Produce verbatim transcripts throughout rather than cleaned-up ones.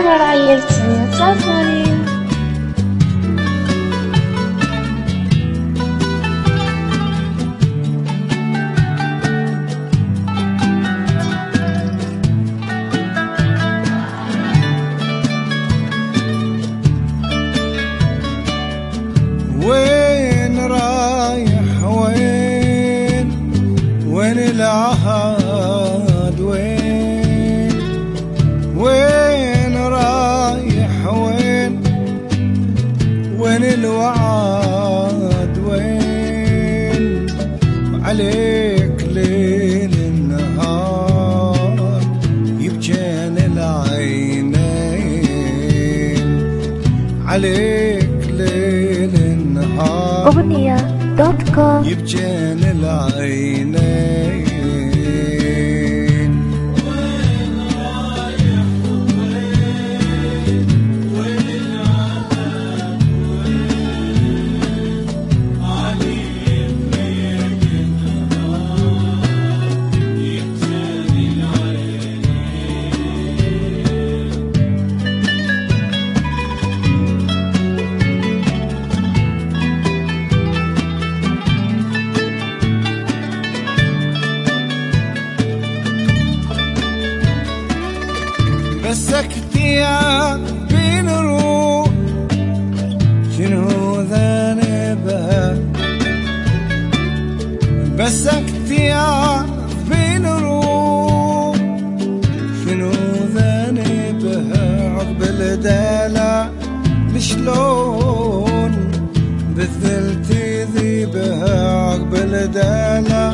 رايح تسافرين؟ وين رايح وين وين العهد وين وين رايح وين وين الوعد وين عليك ليل النهار يبجين العينين عليك ليل النهار أغنية دوت كوم يبجين العينين وين رايح وين وين العهد وين عليك ليل النهار يبجين بسكت يا بين روح شنو ذنبها بسكت يا بين روح شنو ذنبها عقب الدلع شلون بالذل تذيبها عقب الدلع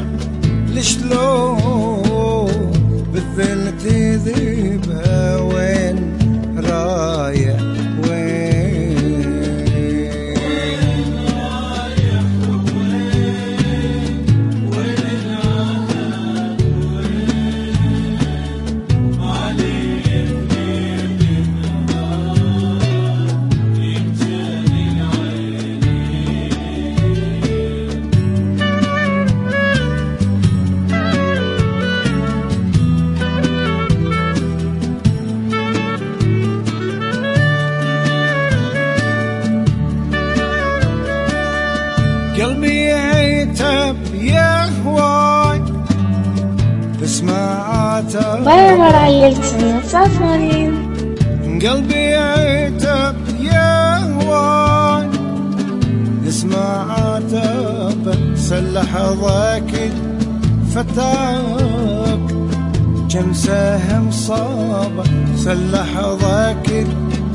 شلون بالذل تذيبها وين رايح وين رايح وين وين العهد وين عليك ليل النهار يبجين قلبي يعتب يا هواي تسمع عتب وين رايح تسافرين؟ قلبي يعتب يا هواي تسمع عتب سلح ضاك فتاك كم سهم صاب سلح ضاك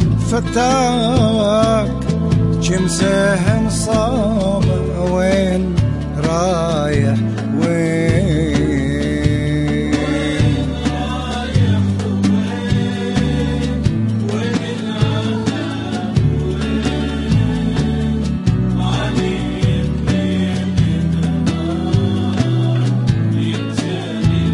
فتاك كم سهم صاب وين رايح وين رايح وين وين العهد وين عليك ليل النهار يبجين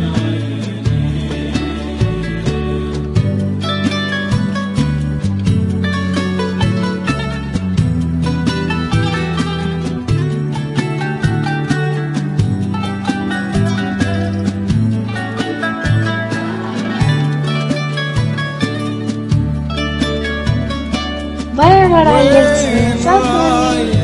وين رايح تسافرين؟